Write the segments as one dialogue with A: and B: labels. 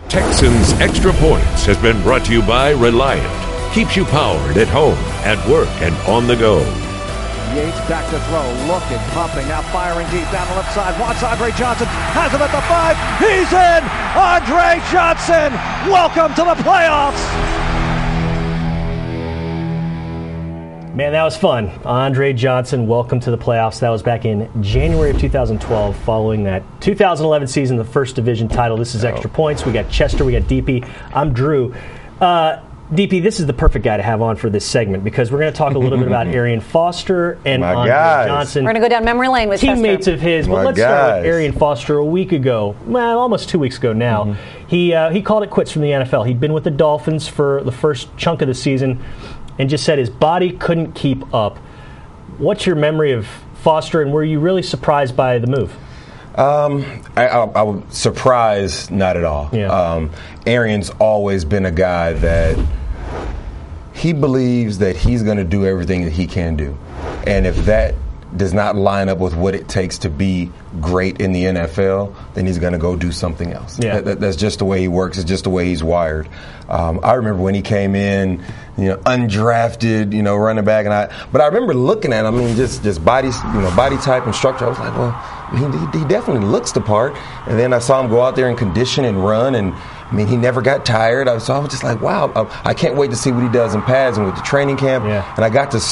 A: Texans Extra Points has been brought to you by Reliant. Keeps you powered at home, at work, and on the go.
B: Yates back to throw, looking, pumping, now firing deep down the left side. Watch Andre Johnson, has him at the 5. He's in! Andre Johnson, welcome to the playoffs!
C: Man, that was fun. Andre Johnson, welcome to the playoffs. That was back in January of 2012, following that 2011 season, the first division title. This is Extra Points. We got Chester, we got DP. I'm Drew. DP, this is the perfect guy to have on for this segment because we're going to talk a little bit about Arian Foster and Andre Johnson.
D: We're going to go down memory lane with
C: teammates
D: Chester.
C: Of his. But let's start with Arian Foster. A week ago, well, almost 2 weeks ago now, he called it quits from the NFL. He'd been with the Dolphins for the first chunk of the season and just said his body couldn't keep up. What's your memory of Foster, and were you really surprised by the move?
E: I was surprised, not at all.
C: Yeah.
E: Arian's always been a guy that he believes that he's going to do everything that he can do. And if that does not line up with what it takes to be great in the NFL, then he's going to go do something else.
C: Yeah.
E: That's just the way he works. It's just the way he's wired. I remember when he came in, undrafted, running back, but I remember looking at him, just body type and structure. I was like, well, he definitely looks the part. And then I saw him go out there and condition and run, and he never got tired. So I was just like, wow, I can't wait to see what he does in pads and with the training camp.
C: Yeah.
E: And I got to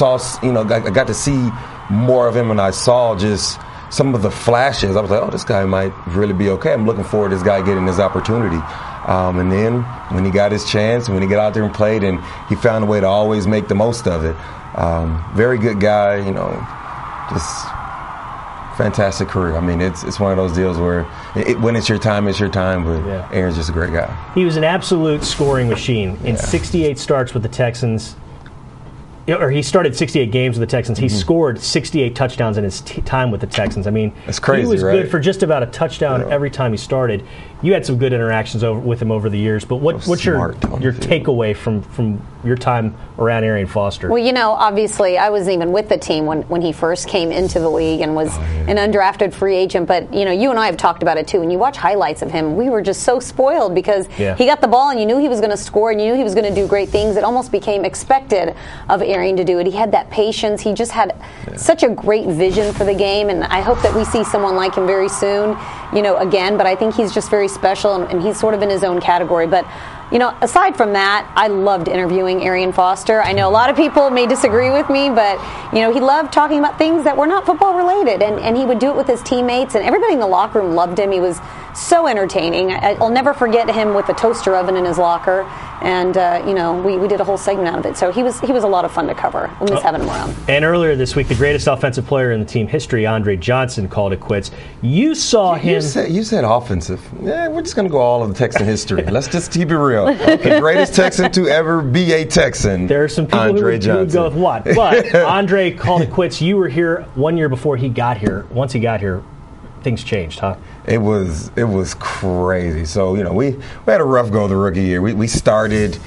E: see more of him, and I saw just some of the flashes. I was like, oh, this guy might really be okay. I'm looking forward to this guy getting his opportunity. And then when he got his chance, and when he got out there and played, and he found a way to always make the most of it. Very good guy, just fantastic career. It's one of those deals where when it's your time, it's your time. But yeah. Aaron's just a great guy.
C: He was an absolute scoring machine in 68 starts with the Texans. Or he started 68 games with the Texans. He scored 68 touchdowns in his time with the Texans.
E: That's crazy,
C: he was
E: right?
C: good for just about a touchdown every time he started. You had some good interactions with him over the years, but what's your takeaway from your time around Arian Foster?
D: Well, obviously, I wasn't even with the team when he first came into the league and was an undrafted free agent. But, you and I have talked about it, too. When you watch highlights of him, we were just so spoiled because he got the ball and you knew he was going to score and you knew he was going to do great things. It almost became expected of Arian to do it. He had that patience. He just had such a great vision for the game, and I hope that we see someone like him very soon, again. But I think he's just very special, and he's sort of in his own category. But aside from that, I loved interviewing Arian Foster. I know a lot of people may disagree with me, but, he loved talking about things that were not football related, and he would do it with his teammates, and everybody in the locker room loved him. He was so entertaining. I'll never forget him with the toaster oven in his locker, and, we did a whole segment out of it. So he was a lot of fun to cover. We'll miss having him around.
C: And earlier this week, the greatest offensive player in the team history, Andre Johnson, called it quits. You saw him.
E: You said offensive. Yeah, we're just going to go all of the Texan history. Let's just keep it real. The greatest Texan to ever be a Texan.
C: There are some people who would go with what. But Andre called it quits. You were here 1 year before he got here. Once he got here, things changed, huh?
E: It was crazy. So, we had a rough go the rookie year. We started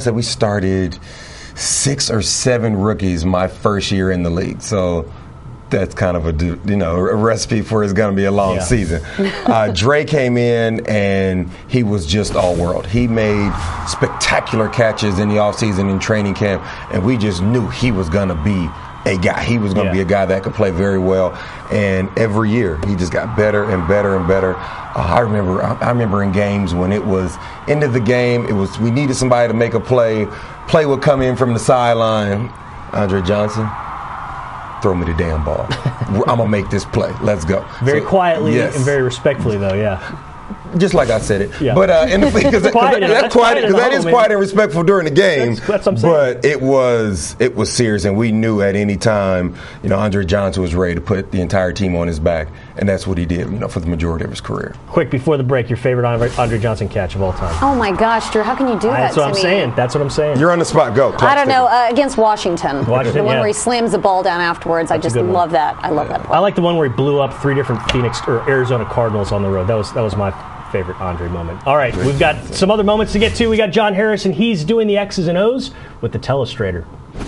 E: 6 or 7 rookies my first year in the league. So that's kind of a recipe for it's going to be a long season. Dre came in, and he was just all world. He made spectacular catches in the offseason and training camp, and we just knew he was going to be a guy. He was going to be a guy that could play very well, and every year he just got better and better and better. I remember in games when it was end of the game, we needed somebody to make a play. Play would come in from the sideline. Andre Johnson, throw me the damn ball. I'm going to make this play. Let's go.
C: Very quietly and very respectfully, though, yeah.
E: Just like I said it.
C: Yeah.
E: But because that is quiet and respectful during the game.
C: That's what I'm saying.
E: But it was serious, and we knew at any time, Andre Johnson was ready to put the entire team on his back, and that's what he did, for the majority of his career.
C: Quick, before the break, your favorite Andre Johnson catch of all time?
D: Oh my gosh, Drew, how can you do that to me?
C: That's what I'm saying.
E: You're on the spot. Go.
D: I don't know. Against Washington. The one where he slams the ball down afterwards. I just love that. I love that play.
C: I like the one where he blew up 3 different Phoenix or Arizona Cardinals on the road. That was my favorite Andre moment. All right, we've got some other moments to get to. We got John Harrison. He's doing the X's and O's with the Telestrator.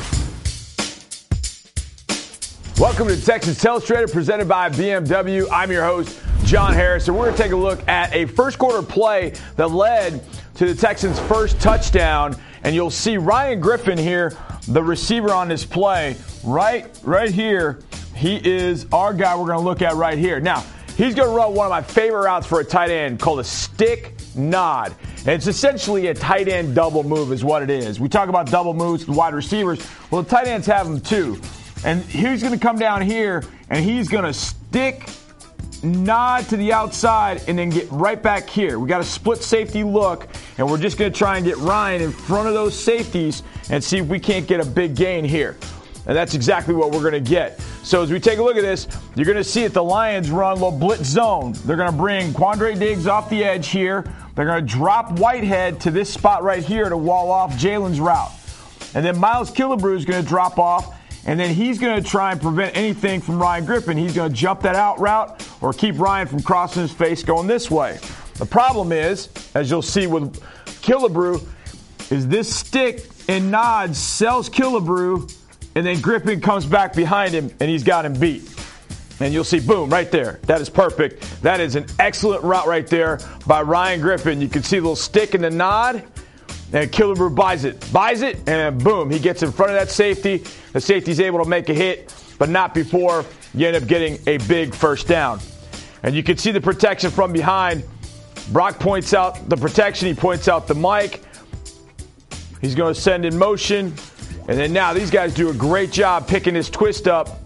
F: Welcome to Texas Telestrator, presented by BMW. I'm your host, John Harrison. We're going to take a look at a first quarter play that led to the Texans' first touchdown. And you'll see Ryan Griffin here, the receiver on this play, right here. He is our guy we're going to look at right here. Now, he's going to run one of my favorite routes for a tight end called a stick nod. And it's essentially a tight end double move is what it is. We talk about double moves with wide receivers. Well, the tight ends have them too. And he's going to come down here, and he's going to stick nod to the outside and then get right back here. We got a split safety look, and we're just going to try and get Ryan in front of those safeties and see if we can't get a big gain here. And that's exactly what we're going to get. So as we take a look at this, you're going to see it. The Lions run a little blitz zone. They're going to bring Quandre Diggs off the edge here. They're going to drop Whitehead to this spot right here to wall off Jalen's route. And then Miles Killebrew is going to drop off, and then he's going to try and prevent anything from Ryan Griffin. He's going to jump that out route or keep Ryan from crossing his face going this way. The problem is, as you'll see with Killebrew, is this stick and nod sells Killebrew, and then Griffin comes back behind him, and he's got him beat. And you'll see, boom, right there. That is perfect. That is an excellent route right there by Ryan Griffin. You can see a little stick and the nod, and Killebrew buys it, and boom, he gets in front of that safety. The safety's able to make a hit, but not before you end up getting a big first down. And you can see the protection from behind. Brock points out the protection. He points out the mic. He's going to send in motion. And then now these guys do a great job picking his twist up.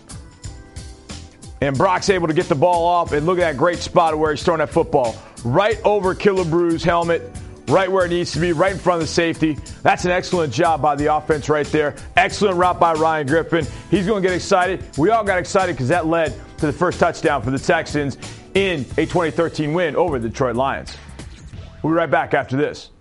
F: And Brock's able to get the ball off. And look at that great spot where he's throwing that football. Right over Killebrew's helmet. Right where it needs to be. Right in front of the safety. That's an excellent job by the offense right there. Excellent route by Ryan Griffin. He's going to get excited. We all got excited because that led to the first touchdown for the Texans in a 2013 win over the Detroit Lions. We'll be right back after this.